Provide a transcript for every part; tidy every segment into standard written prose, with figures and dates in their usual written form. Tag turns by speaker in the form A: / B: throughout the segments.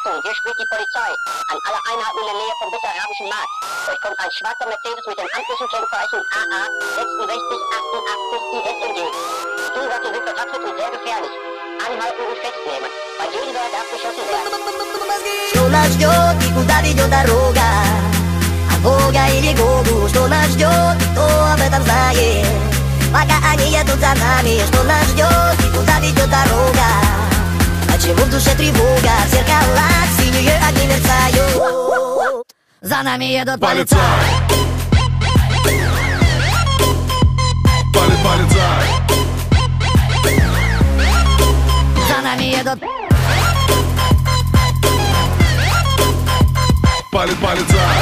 A: Achtung, hier spricht die Polizei. An alle Einheiten in der Nähe vom Bessarabischen Markt. Euch kommt ein schwarzer Mercedes mit dem amtlichen Kennzeichen AA 6688 IS entgegen. Die Gegenwärtige sind betrachtet und sehr gefährlich. Anhalten und festnehmen. Bei Gegenwehr darf geschossen werden.
B: Что нас ждет и куда ведет дорога? От Бога или Богу? Что нас ждет и кто об этом знает? Пока они едут за нами, что нас ждет и куда ведет дорога? Почему в душе тревога? В зеркалах синие огни мерцают. За нами едут полицаи.
C: Полицай.
B: За нами едут
C: Полицай.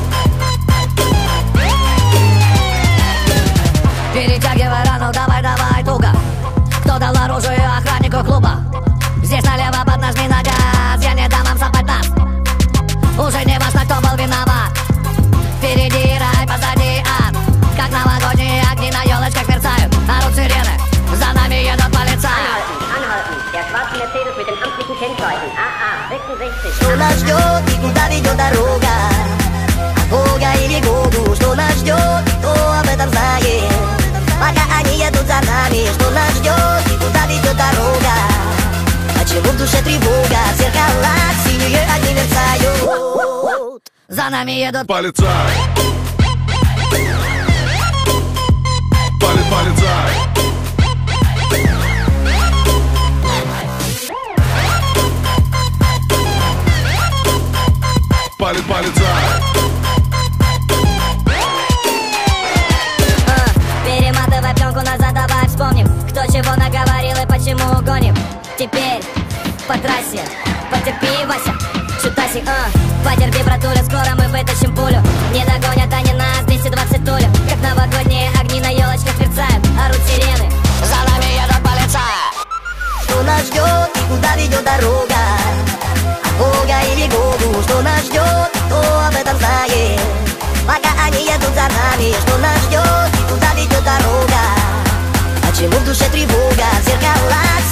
B: перетягивай рану, давай, давай, туго. Кто дал оружие охраннику клуба? Здесь налево поднажми на газ, я не дам вам запать нас. Уже не важно, кто был виноват. Впереди рай, позади ад. Как новогодние огни на елочках мерцают. Орут сирены, за нами едут полицаи.
A: Anhalten, der schwarze Mercedes mit dem amtlichen Kennzeichen AA 66.
B: Что нас ждет и куда ведет дорога? От Бога или Богу? Что нас ждет и кто об этом знает? Пока они едут за нами, что нас ждет и куда ведет дорога? Почему в душе тревога? В зеркалах синие огни мерцают. За нами едут
C: Полицай. Полицай. Полицай.
B: Перематывай пленку назад, давай вспомним, кто чего наговорил и почему гоним. Теперь по трассе, потерпи, Вася, чутасик, потерпи, братуля, скоро мы вытащим пулю. Не догонят они нас, 220 тулю. Как новогодние огни на елочках мерцают, орут сирены, за нами едут полицаи. Что нас ждет и куда ведет дорога? От Бога или Богу? Что нас ждет и кто об этом знает? Пока они едут за нами, что нас ждет и куда ведет дорога? Почему в душе тревога? В зеркалах